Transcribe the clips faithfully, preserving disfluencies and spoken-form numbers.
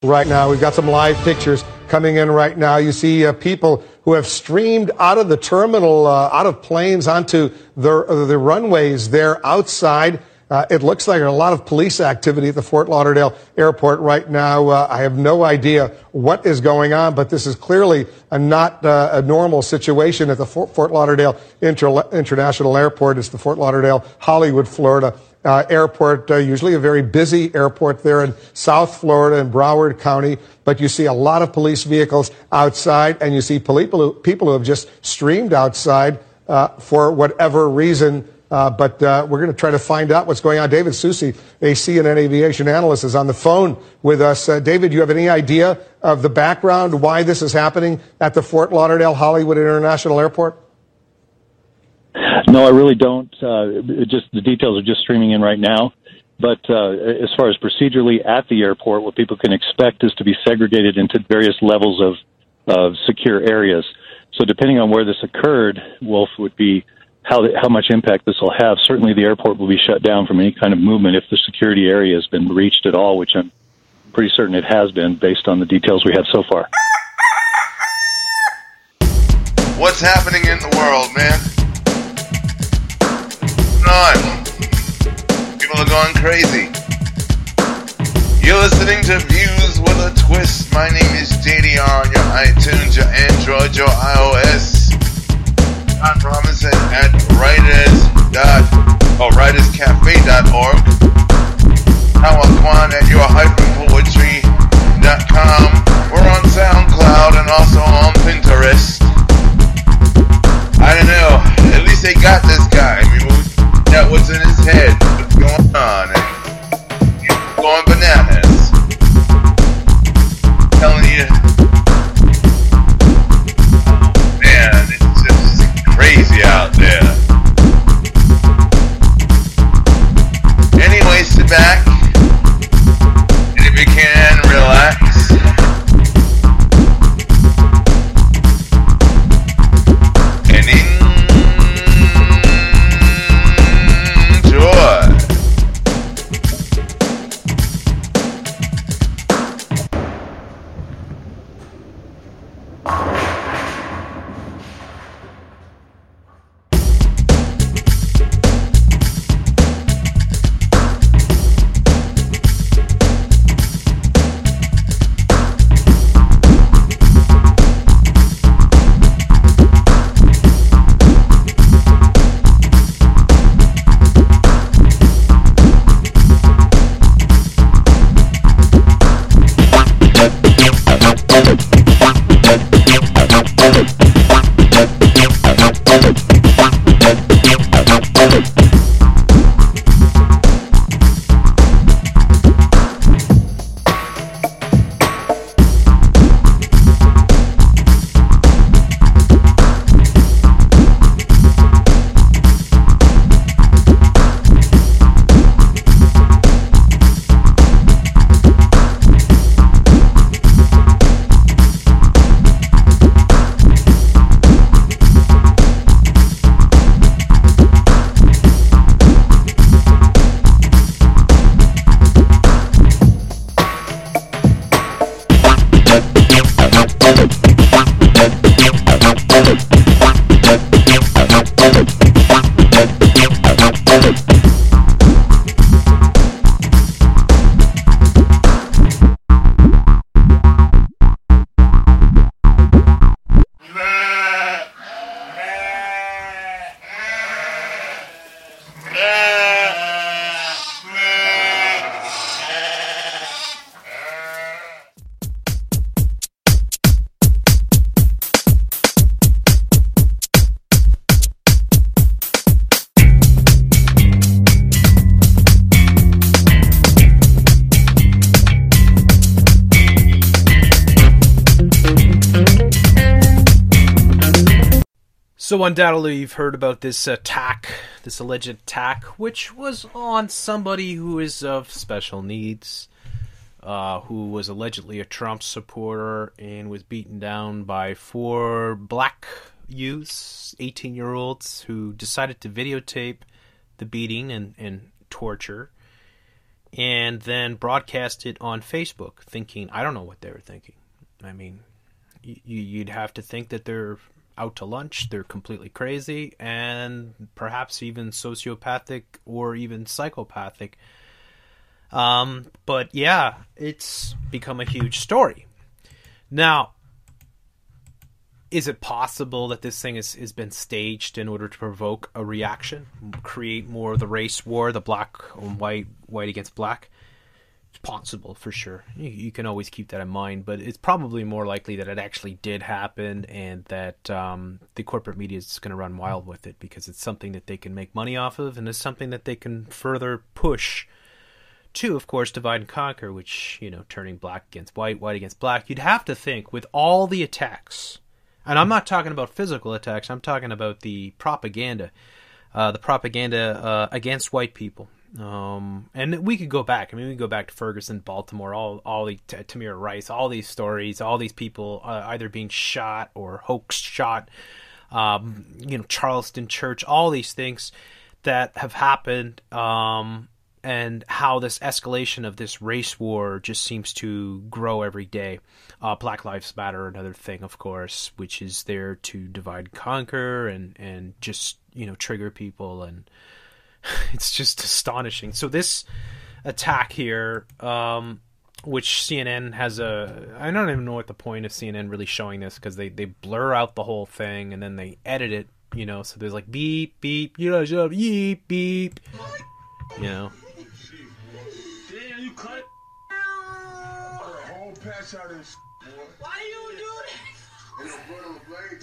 right now. We've got some live pictures coming in right now. You see uh, people who have streamed out of the terminal, uh, out of planes onto the, uh, the runways there outside. Uh, it looks like a lot of police activity at the Fort Lauderdale airport right now. Uh, I have no idea what is going on, but this is clearly a not uh, a normal situation at the Fort, Fort Lauderdale Inter- International Airport. It's the Fort Lauderdale, Hollywood, Florida uh, airport, uh, usually a very busy airport there in South Florida and Broward County. But you see a lot of police vehicles outside, and you see people who, people who have just streamed outside uh, for whatever reason. Uh, but uh, we're going to try to find out what's going on. David Susi, a C N N aviation analyst, is on the phone with us. Uh, David, do you have any idea of the background, why this is happening at the Fort Lauderdale Hollywood International Airport? No, I really don't. Uh, it just the details are just streaming in right now. But uh, as far as procedurally at the airport, what people can expect is to be segregated into various levels of, of secure areas. So depending on where this occurred, Wolf, would be how how much impact this will have. Certainly the airport will be shut down from any kind of movement if the security area has been breached at all, which I'm pretty certain it has been based on the details we have so far. What's happening in the world, man? What's going on? People are going crazy. You're listening to Views with a Twist. My name is J D on your iTunes, your Android, your iOS. John Robinson at writers dot or writers cafe dot org. Howard Kwan at your poetry dot com. We're on SoundCloud and also on Pinterest. I don't know. At least they got this guy. I mean, we got what's in his head, what's going on, and he's going bananas. I'm telling you, man, it's just crazy out there. Anyway, sit back, and if you can, relax. And enjoy. So undoubtedly you've heard about this attack, this alleged attack, which was on somebody who is of special needs, uh, who was allegedly a Trump supporter and was beaten down by four black youths, eighteen-year-olds, who decided to videotape the beating and, and torture. and then broadcast it on Facebook, thinking, I don't know what they were thinking. I mean, y- you'd have to think that they're out to lunch, they're completely crazy, and perhaps even sociopathic or even psychopathic. Um, but yeah, it's become a huge story. Now, is it possible that this thing has, has been staged in order to provoke a reaction, create more of the race war, the black and white, white against black? It's possible, for sure. You, you can always keep that in mind, but it's probably more likely that it actually did happen, and that um, the corporate media is going to run wild with it because it's something that they can make money off of, and it's something that they can further push to, of course, divide and conquer, which, you know, turning black against white, white against black. You'd have to think, with all the attacks, and I'm not talking about physical attacks, I'm talking about the propaganda, uh, the propaganda uh, against white people. Um, and we could go back. I mean, we could go back to Ferguson, Baltimore, all, all the T- Tamir Rice, all these stories, all these people uh, either being shot or hoax shot, um, you know, Charleston Church, all these things that have happened, um, and how this escalation of this race war just seems to grow every day. Uh, Black Lives Matter, another thing, of course, which is there to divide and conquer and, and just, you know, trigger people, and it's just astonishing. So this attack here, um, which C N N has a... I don't even know what the point of C N N really showing this, because they, they blur out the whole thing, and then they edit it, you know, so there's like beep, beep, you know, shut up, beep, beep, you know. Damn, you cut a whole patch out of this, boy. Why you do that? It's a brother blade.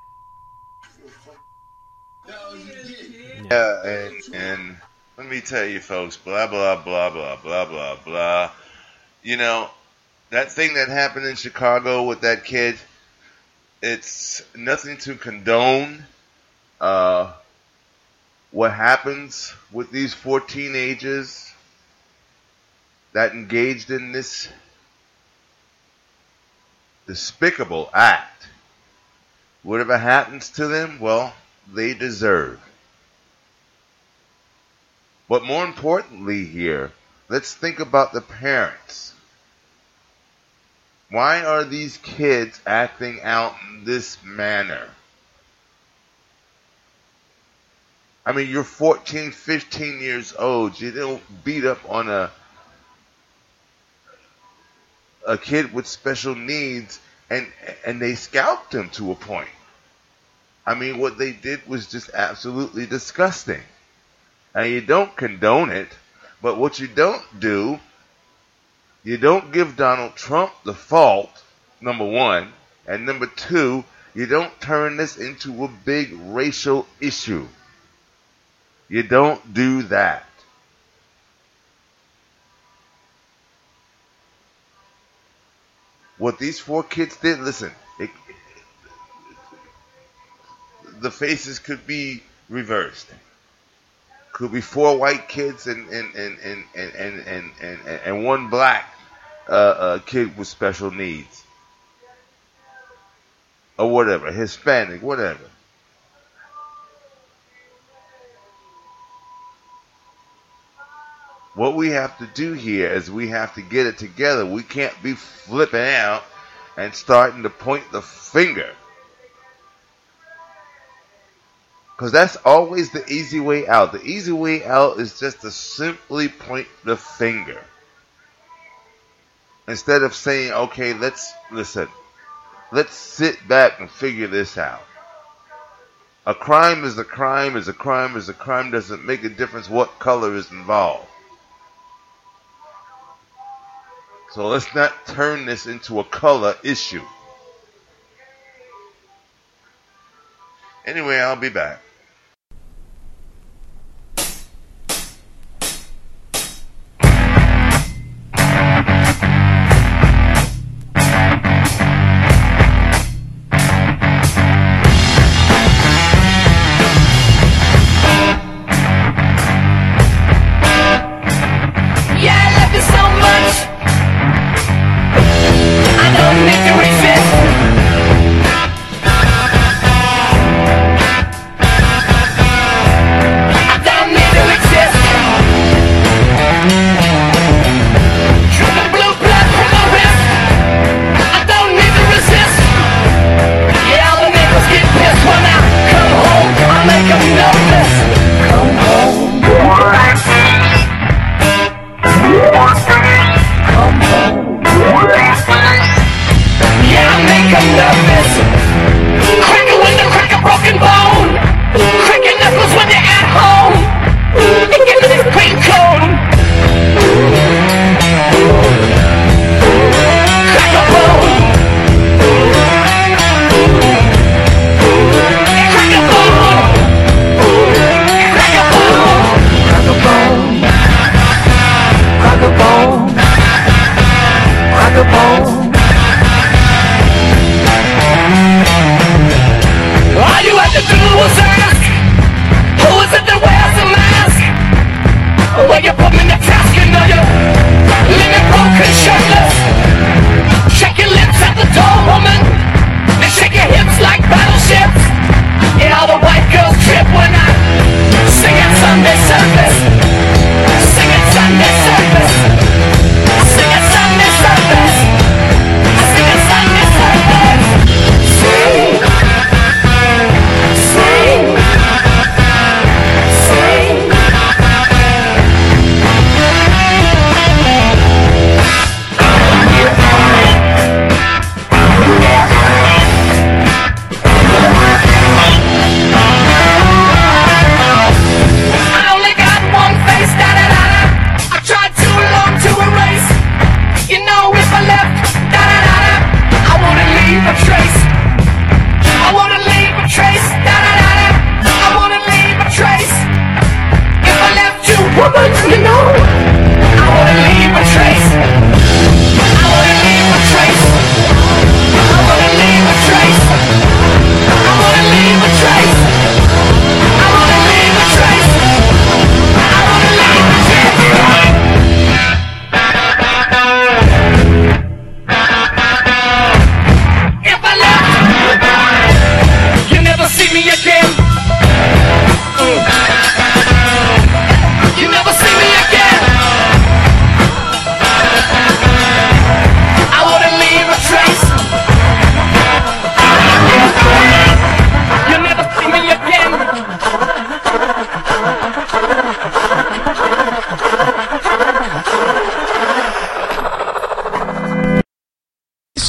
Yeah, and, and let me tell you, folks, blah, blah, blah, blah, blah, blah, blah. You know, that thing that happened in Chicago with that kid, it's nothing to condone. Uh, what happens with these four teenagers that engaged in this despicable act, whatever happens to them, well, they deserve. But more importantly here, let's think about the parents. Why are these kids acting out in this manner? I mean, you're fourteen, fifteen years old. You don't beat up on a a kid with special needs, and and they scalped him to a point. I mean, what they did was just absolutely disgusting. And you don't condone it, but what you don't do, you don't give Donald Trump the fault, number one, and number two, you don't turn this into a big racial issue. You don't do that. What these four kids did, listen, it, the faces could be reversed. Could be four white kids and and and and and and and, and, and one black uh, uh, kid with special needs, or whatever, Hispanic, whatever. What we have to do here is we have to get it together. We can't be flipping out and starting to point the finger. Because that's always the easy way out. The easy way out is just to simply point the finger. Instead of saying, okay, let's, listen, let's sit back and figure this out. A crime is a crime is a crime is a crime. Doesn't make a difference what color is involved. So let's not turn this into a color issue. Anyway, I'll be back. Victory fist.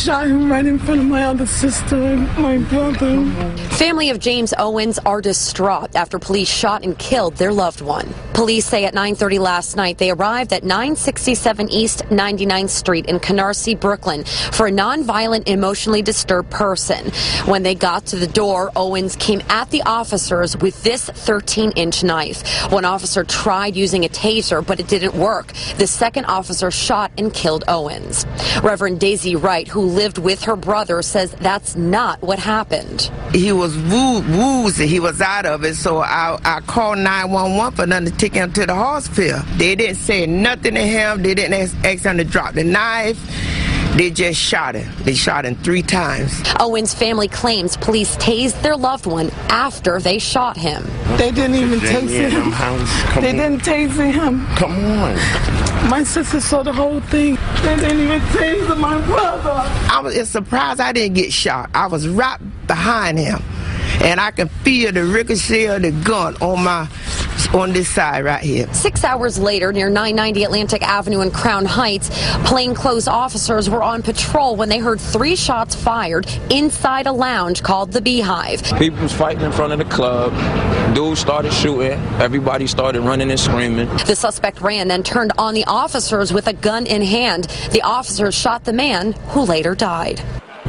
shot him right in front of my other sister and my brother. Family of James Owens are distraught after police shot and killed their loved one. Police say at nine thirty last night they arrived at nine sixty-seven East ninety-ninth Street in Canarsie, Brooklyn, for a nonviolent, emotionally disturbed person. When they got to the door, Owens came at the officers with this thirteen inch knife. One officer tried using a taser, but it didn't work. The second officer shot and killed Owens. Reverend Daisy Wright, who lived with her brother, says that's not what happened. He was woo woozy. He was out of it, so I, I called nine one one for them to take him to the hospital. They didn't say nothing to him. They didn't ask, ask him to drop the knife. They just shot him. They shot him three times. Owens' family claims police tased their loved one after they shot him. They didn't even tase him. They didn't tase him. Come on. My sister saw the whole thing. They didn't even tase my brother. I was surprised I didn't get shot. I was right behind him, and I can feel the ricochet of the gun on my on this side right here. Six hours later, near nine ninety Atlantic Avenue in Crown Heights, plainclothes officers were on patrol when they heard three shots fired inside a lounge called the Beehive. People was fighting in front of the club. Dudes started shooting. Everybody started running and screaming. The suspect ran, then turned on the officers with a gun in hand. The officers shot the man, who later died.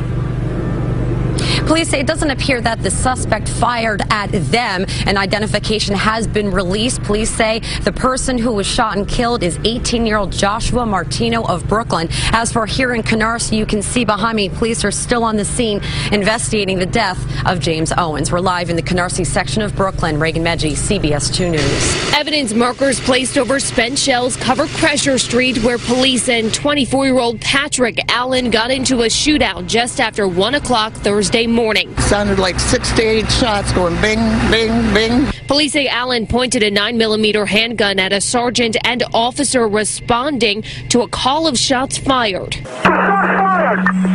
Police say it doesn't appear that the suspect fired at them. An identification has been released. Police say the person who was shot and killed is eighteen-year-old Joshua Martino of Brooklyn. As for here in Canarsie, you can see behind me, police are still on the scene investigating the death of James Owens. We're live in the Canarsie section of Brooklyn. Reagan Medji, C B S two News. Evidence markers placed over spent shells cover Crusher Street, where police and twenty-four-year-old Patrick Allen got into a shootout just after one o'clock Thursday morning. Sounded like six to eight shots going bing, bing, bing. Police say Allen pointed a nine millimeter handgun at a sergeant and officer responding to a call of shots fired. Shots fired!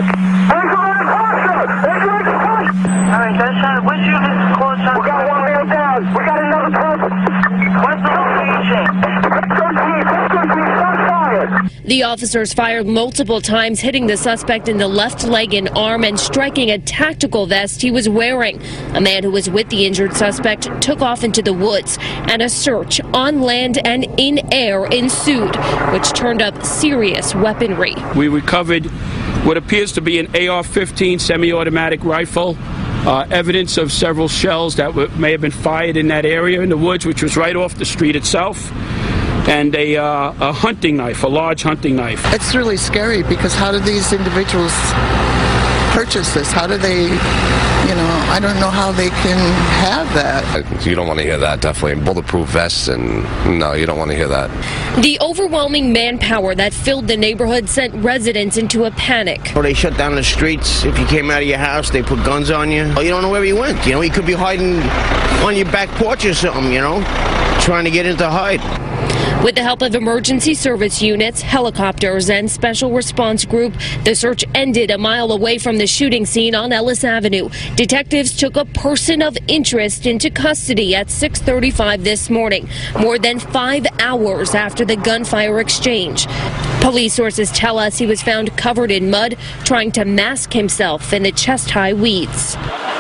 All right, that's uh, which unit close up? We got one man down. We got another person. What's the location? Shots fired. The officers fired multiple times, hitting the suspect in the left leg and arm and striking a tactical vest he was wearing. A man who was with the injured suspect took off into the woods, and a search on land and in air ensued, which turned up serious weaponry. We recovered what appears to be an A R fifteen semi-automatic rifle, uh, evidence of several shells that w- may have been fired in that area in the woods, which was right off the street itself, and a, uh, a hunting knife, a large hunting knife. It's really scary because how do these individuals purchase this? How do they, you know, I don't know how they can have that. You don't want to hear that, definitely. Bulletproof vests, and no, you don't want to hear that. The overwhelming manpower that filled the neighborhood sent residents into a panic. Well, they shut down the streets. If you came out of your house, they put guns on you. You don't know where he went. You know, he could be hiding on your back porch or something, you know, trying to get in to hide. With the help of emergency service units, helicopters, and special response group, the search ended a mile away from the shooting scene on Ellis Avenue. Detectives took a person of interest into custody at six thirty-five this morning, more than five hours after the gunfire exchange. Police sources tell us he was found covered in mud, trying to mask himself in the chest-high weeds.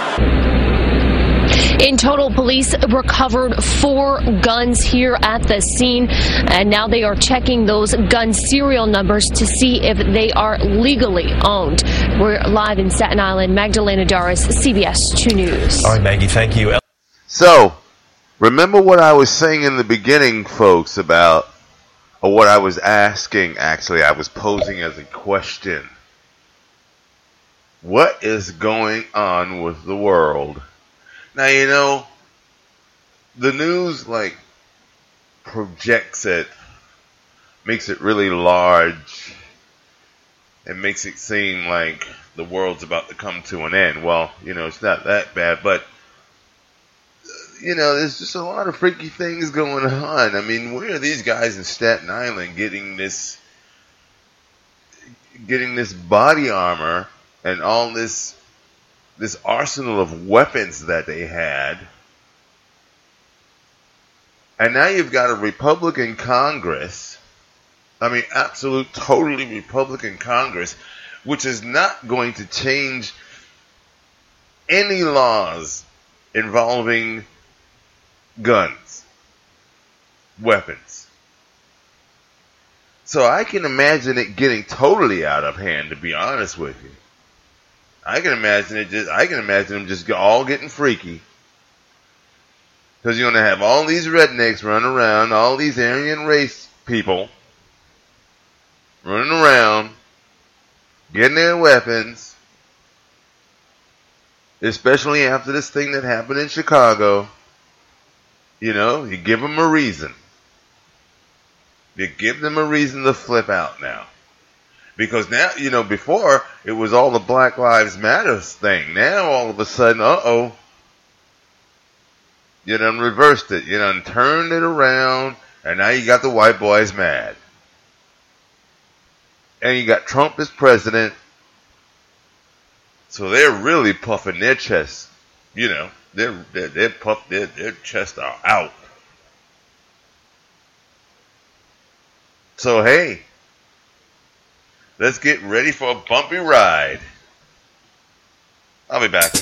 In total, police recovered four guns here at the scene, and now they are checking those gun serial numbers to see if they are legally owned. We're live in Staten Island. Magdalena Doris, C B S two News. All right, Maggie, thank you. So, remember what I was saying in the beginning, folks, about, or what I was asking, actually, I was posing as a question. What is going on with the world? Now, you know, the news, like, projects it, makes it really large, and makes it seem like the world's about to come to an end. Well, you know, it's not that bad, but, you know, there's just a lot of freaky things going on. I mean, where are these guys in Staten Island getting this, getting this body armor and all this this arsenal of weapons that they had? And now you've got a Republican Congress, I mean, absolute, totally Republican Congress, which is not going to change any laws involving guns, weapons. So I can imagine it getting totally out of hand, to be honest with you. I can imagine it just, I can imagine them just all getting freaky. Because you're going to have all these rednecks running around, all these Aryan race people running around, getting their weapons, especially after this thing that happened in Chicago. You know, you give them a reason. You give them a reason to flip out now. Because now, you know, before it was all the Black Lives Matter thing. Now all of a sudden, uh-oh, you done reversed it. You done turned it around, and now you got the white boys mad. And you got Trump as president. So they're really puffing their chests. You know, they're, they're, they're puffed, their, their chests are out. So hey, let's get ready for a bumpy ride. I'll be back.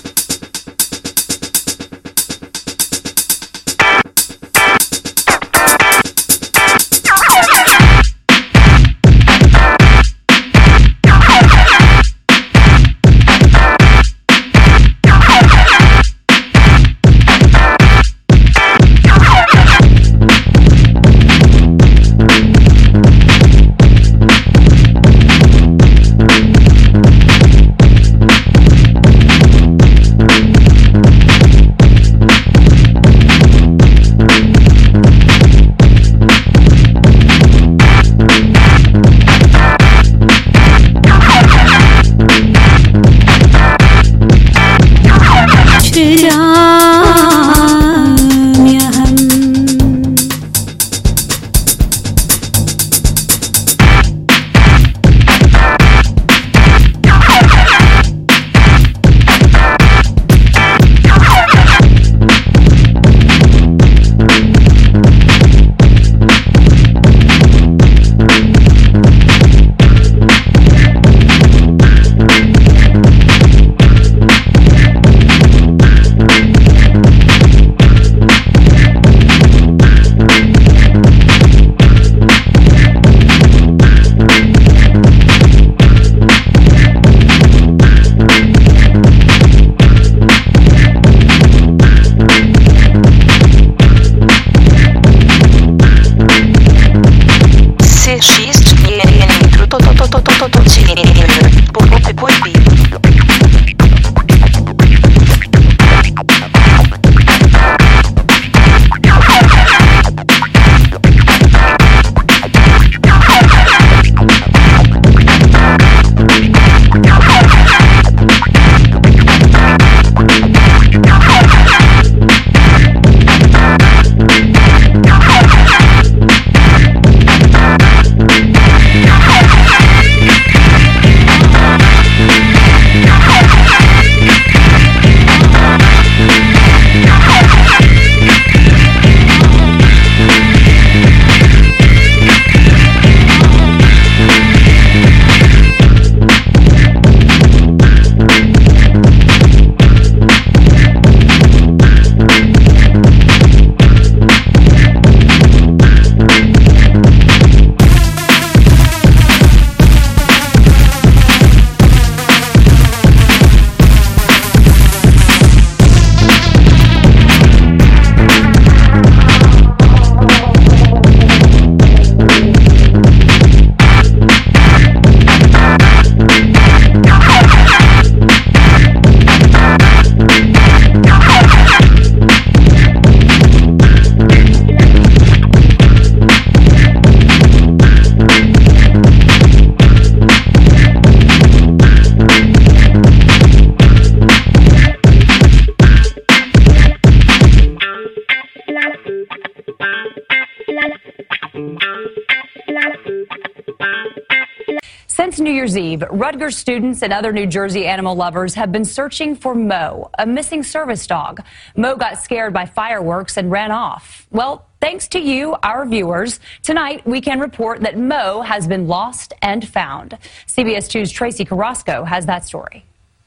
Since New Year's Eve, Rutgers students and other New Jersey animal lovers have been searching for Mo, a missing service dog. Mo got scared by fireworks and ran off. Well, thanks to you, our viewers, tonight we can report that Mo has been lost and found. C B S two's Tracy Carrasco has that story.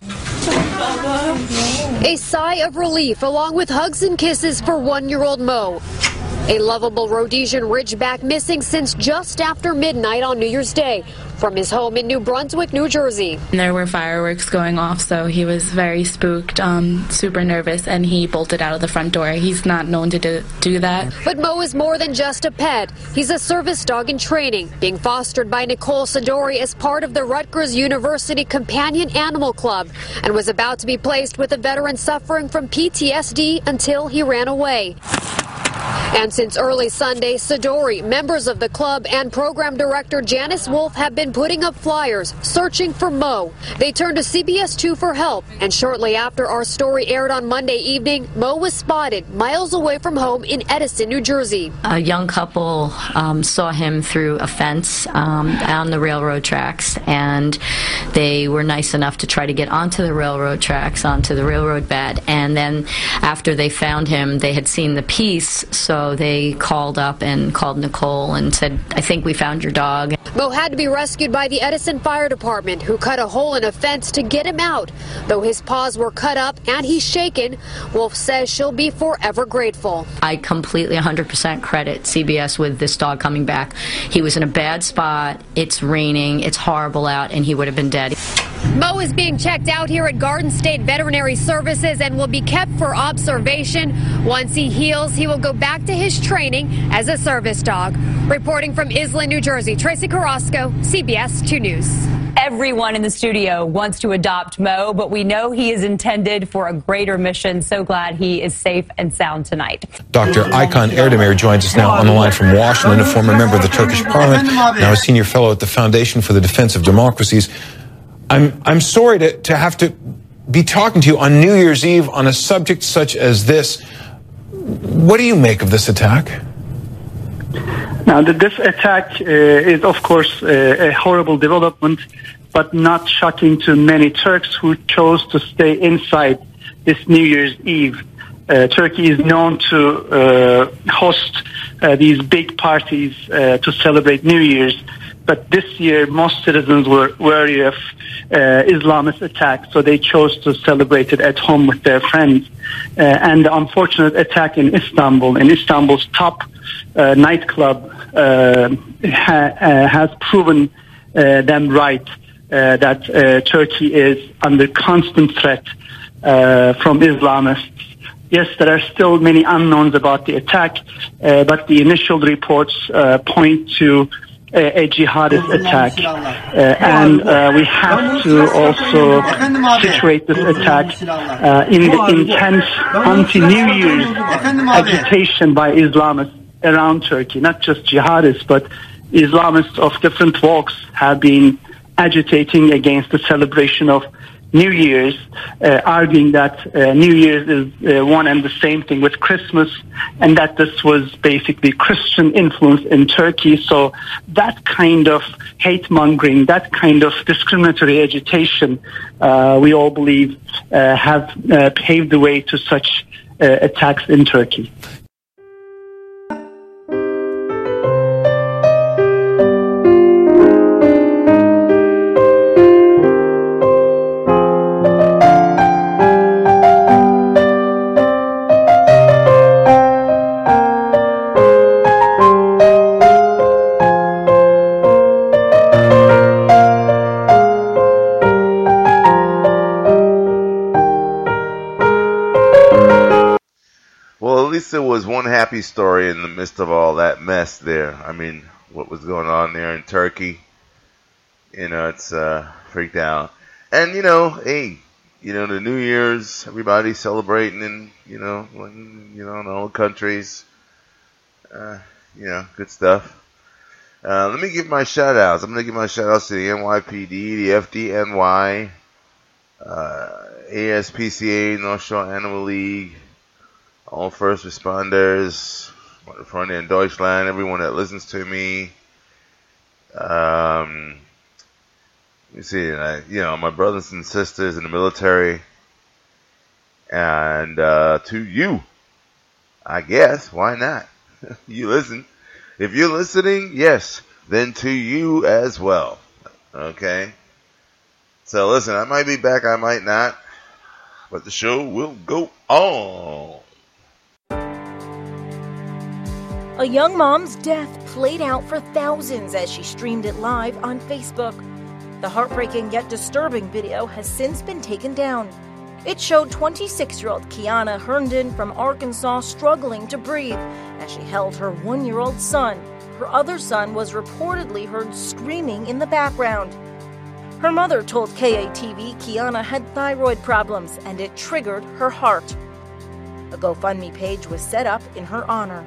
A sigh of relief along with hugs and kisses for one-year-old Mo. A lovable Rhodesian Ridgeback missing since just after midnight on New Year's Day from his home in New Brunswick, New Jersey. There were fireworks going off, so he was very spooked, um, super nervous, and he bolted out of the front door. He's not known to do, do that. But Mo is more than just a pet. He's a service dog in training, being fostered by Nicole Sidori as part of the Rutgers University Companion Animal Club, and was about to be placed with a veteran suffering from P T S D until he ran away. And since early Sunday, Sidori, members of the club, and program director Janice Wolf have been putting up flyers searching for Mo. They turned to C B S two for help, and shortly after our story aired on Monday evening, Mo was spotted miles away from home in Edison, New Jersey. A young couple um, saw him through a fence um, on the railroad tracks, and they were nice enough to try to get onto the railroad tracks, onto the railroad bed, and then after they found him, they had seen the piece, so they called up and called Nicole and said, I think we found your dog. Mo had to be rescued by the Edison Fire Department, who cut a hole in a fence to get him out. Though his paws were cut up and he's shaken, Wolf says she'll be forever grateful. I completely one hundred percent credit C B S with this dog coming back. He was in a bad spot, it's raining, it's horrible out, and he would have been dead. Mo is being checked out here at Garden State Veterinary Services and will be kept for observation. Once he heals, he will go back to his training as a service dog. Reporting from Island, New Jersey, Tracy Carrasco, C B S two News. Everyone in the studio wants to adopt Mo, but we know he is intended for a greater mission. So glad he is safe and sound tonight. Doctor Aykan Erdemir joins us now on the line from Washington, a former member of the Turkish parliament, now a senior fellow at the Foundation for the Defense of Democracies. I'm I'm sorry to, to have to be talking to you on New Year's Eve on a subject such as this. What do you make of this attack? Now, this attack uh, is, of course, uh, a horrible development, but not shocking to many Turks who chose to stay inside this New Year's Eve. Uh, Turkey is known to uh, host uh, these big parties uh, to celebrate New Year's, but this year most citizens were wary of uh, Islamist attacks, so they chose to celebrate it at home with their friends. Uh, and the unfortunate attack in Istanbul, in Istanbul's top uh, nightclub, uh, ha- uh, has proven uh, them right uh, that uh, Turkey is under constant threat uh, from Islamists. Yes, there are still many unknowns about the attack, uh, but the initial reports uh, point to a, a jihadist attack, uh, and uh, we have to also situate this attack uh, in the intense anti-New Year's agitation by Islamists around Turkey. Not just jihadists, but Islamists of different walks have been agitating against the celebration of New Year's, uh, arguing that uh, New Year's is uh, one and the same thing with Christmas, and that this was basically Christian influence in Turkey. So that kind of hate mongering, that kind of discriminatory agitation, uh, we all believe uh, have uh, paved the way to such uh, attacks in Turkey. There was one happy story in the midst of all that mess there. I mean, what was going on there in Turkey, you know, it's uh, freaked out. And, you know, hey, you know, the New Year's, everybody's celebrating in, you know, in, you know, in all countries. Uh, you know, good stuff. Uh, let me give my shout outs. I'm going to give my shout outs to the N Y P D, the F D N Y, uh, A S P C A, North Shore Animal League, all first responders, Freunde in Deutschland, everyone that listens to me. Um, You see, I, you know, my brothers and sisters in the military, and uh, to you, I guess, why not? You listen. If you're listening, yes, then to you as well. Okay? So listen, I might be back, I might not, but the show will go on. A young mom's death played out for thousands as she streamed it live on Facebook. The heartbreaking yet disturbing video has since been taken down. It showed twenty-six-year-old Kiana Herndon from Arkansas struggling to breathe as she held her one-year-old son. Her other son was reportedly heard screaming in the background. Her mother told K A T V Kiana had thyroid problems and it triggered her heart. A GoFundMe page was set up in her honor.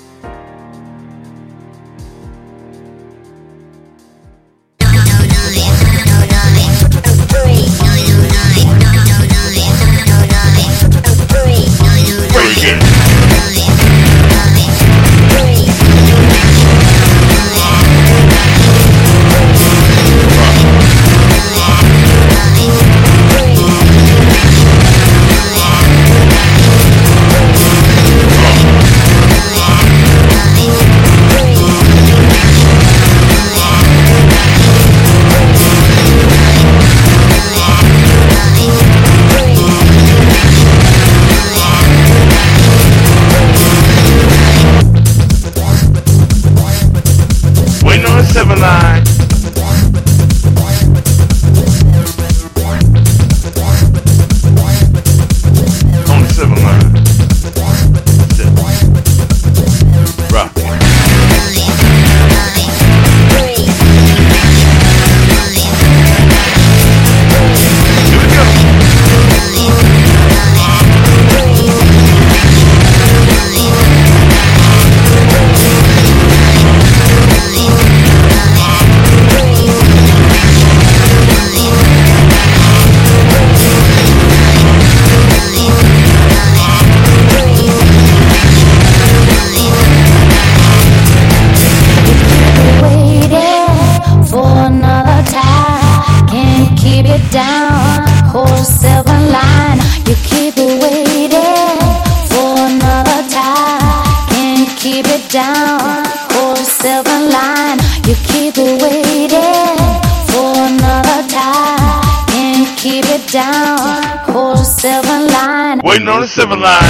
Waiting on the seven line.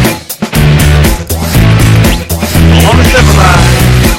On the seven line.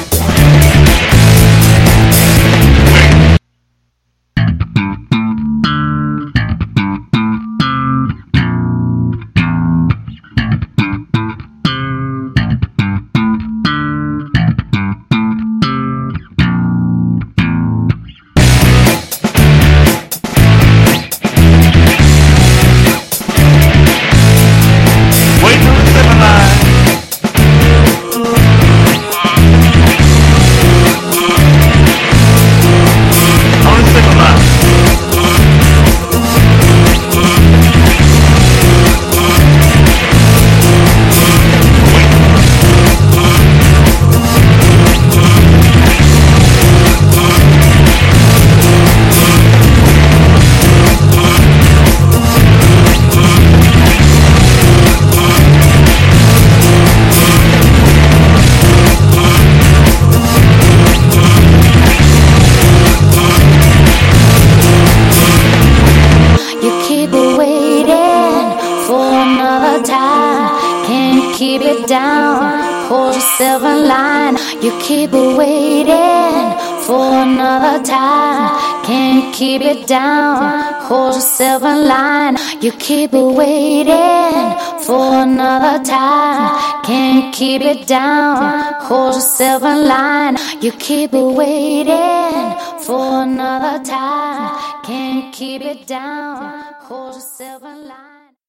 Keep waiting for another time. Can't keep it down. Hold yourself in line. You keep waiting for another time. Can't keep it down. Hold yourself in line. You keep waiting for another time. Can't keep it down. Hold yourself in line.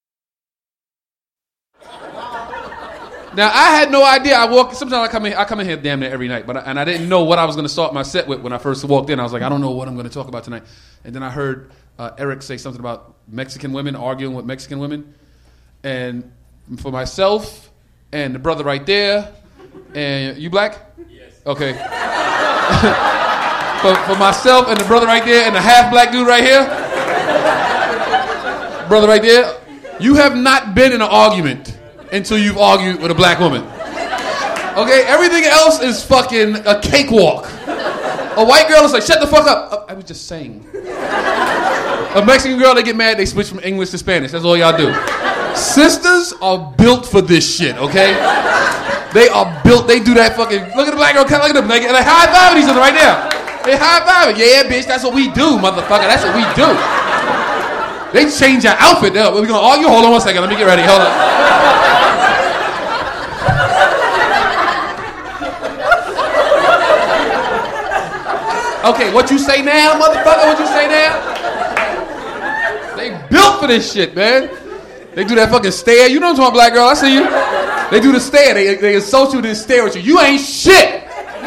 Now I had no idea. I walk. Sometimes I come in. I come in here damn near every night, but I, and I didn't know what I was going to start my set with when I first walked in. I was like, I don't know what I'm going to talk about tonight. And then I heard uh, Eric say something about Mexican women arguing with Mexican women, and for myself and the brother right there, and you black? Yes. Okay. for, for myself and the brother right there and the half black dude right here. Brother right there. You have not been in an argument until you've argued with a black woman. Okay? Everything else is fucking a cakewalk. A white girl is like, shut the fuck up. I was just saying. A Mexican girl, they get mad, they switch from English to Spanish. That's all y'all do. Sisters are built for this shit, okay? They are built, they do that fucking, look at the black girl, look at them, they, they high-fiving each other right now. They high-fiving. Yeah, bitch, that's what we do, motherfucker. That's what we do. They change your outfit. We're going to argue. Hold on one second. Let me get ready. Hold on. Okay, what you say now, motherfucker? What you say now? They built for this shit, man. They do that fucking stare. You know what I'm talking about, black girl. I see you. They do the stare. They, they associate you and stare at you. You ain't shit.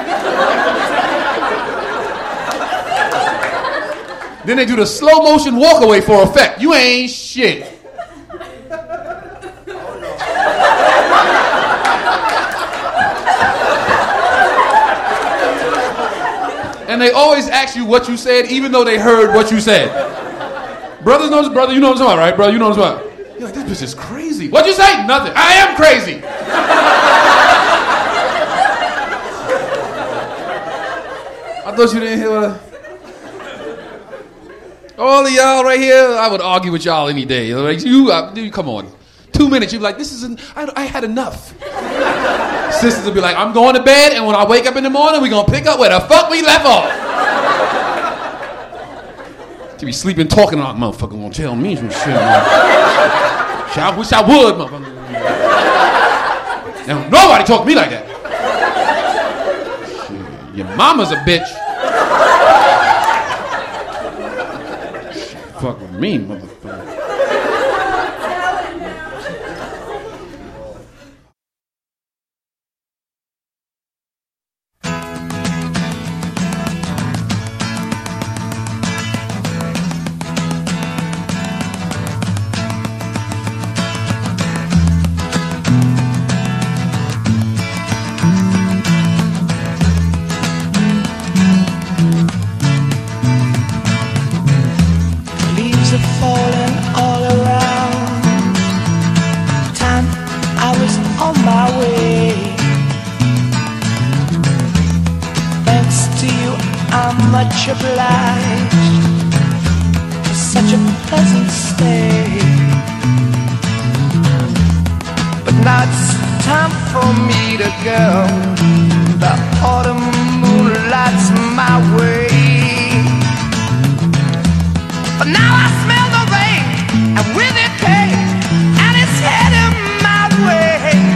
Then they do the slow motion walk away for effect. You ain't shit. And they always ask you what you said, even though they heard what you said. Brothers knows, brother, you know what I'm talking about, right? Brother, you know what I'm talking about. You're like, this bitch is crazy. What'd you say? Nothing. I am crazy. I thought you didn't hear what I... All of y'all right here, I would argue with y'all any day. Like, you, uh, you, come on. Two minutes, you'd be like, this isn't, I, I had enough. Sisters would be like, I'm going to bed, and when I wake up in the morning, we're going to pick up where the fuck we left off. To be sleeping, talking, like, motherfucker won't tell me some shit, man. Shit, I wish I would, motherfucker. Now, nobody talk to me like that. Shit, your mama's a bitch. Fuck with me, motherfucker. Obliged for such a pleasant stay, but now it's time for me to go. The autumn moonlight's my way, but now I smell the rain, and with it pain, and it's heading my way.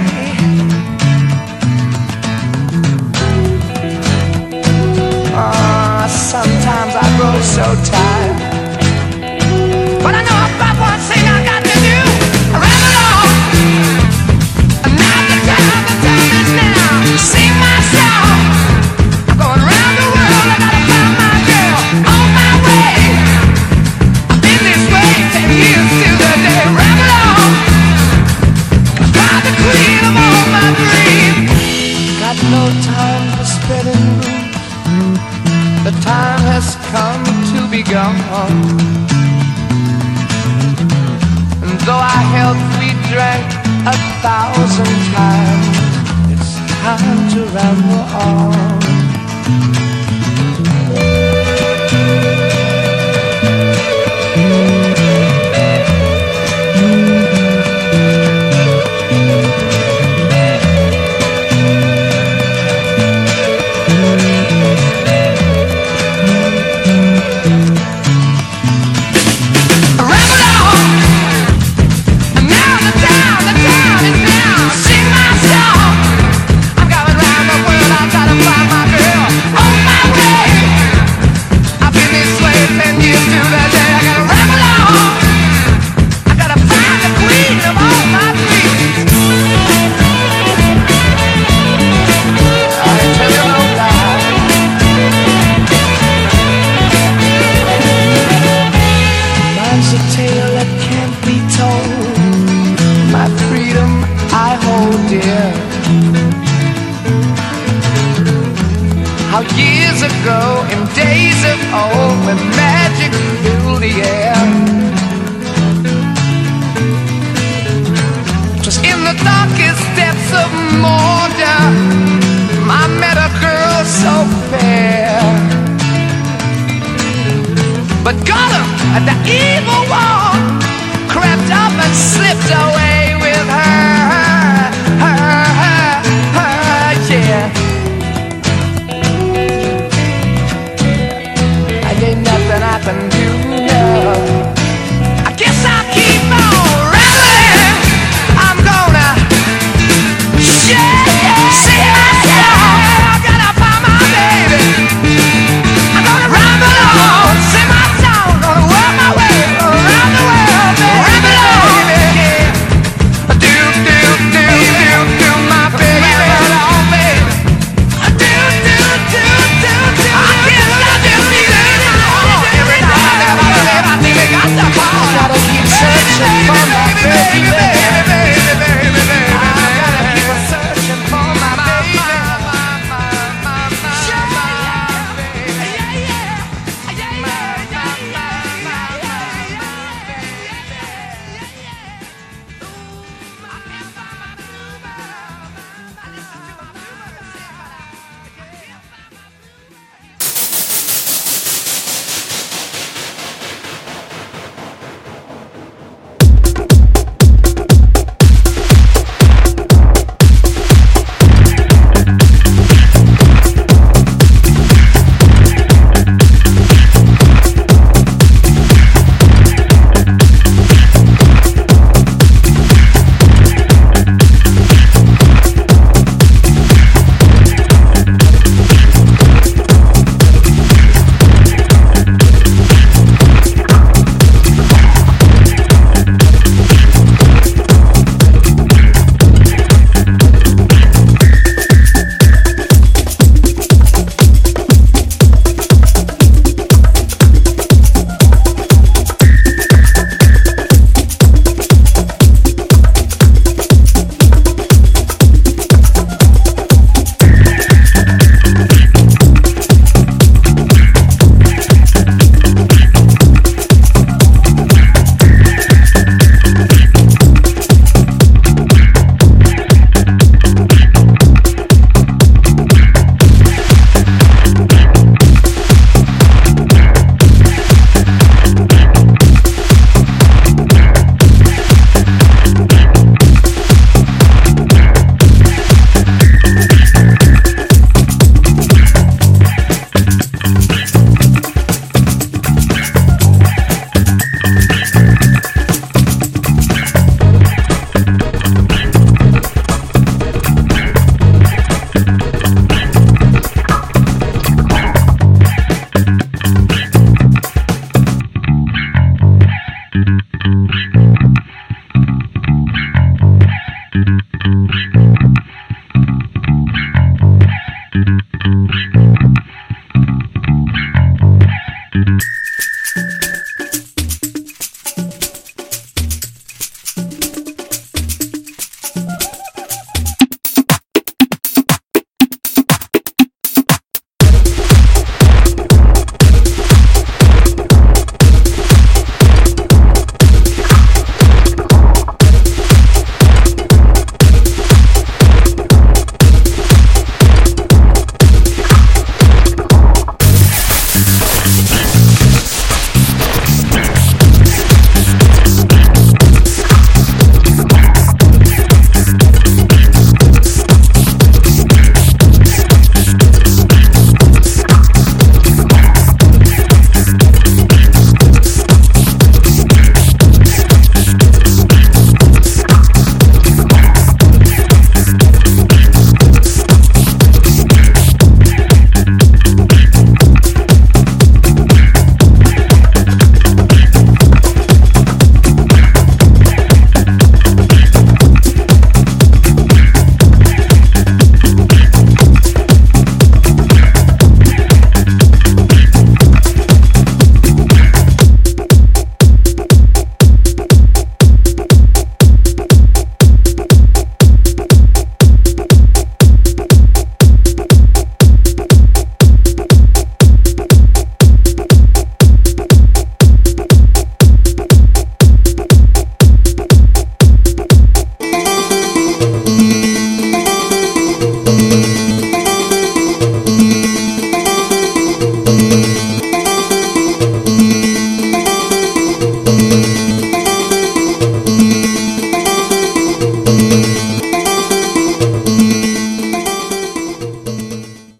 Uh, sometimes I grow so tired, but I know about one thing I got to do. I ran along, and now the time, the time is now. Sing my song. I'm going around the world. I gotta find my girl on my way. I've been this way ten years till the day. Ran along, I'm the queen of all my dreams. Got no time for spreading rumors. The time has come to be gone, and though our health we drank a thousand times, it's time to ramble on. Sing my song. I'm going round the world. I gotta find my girl. The evil one crept up and slipped away.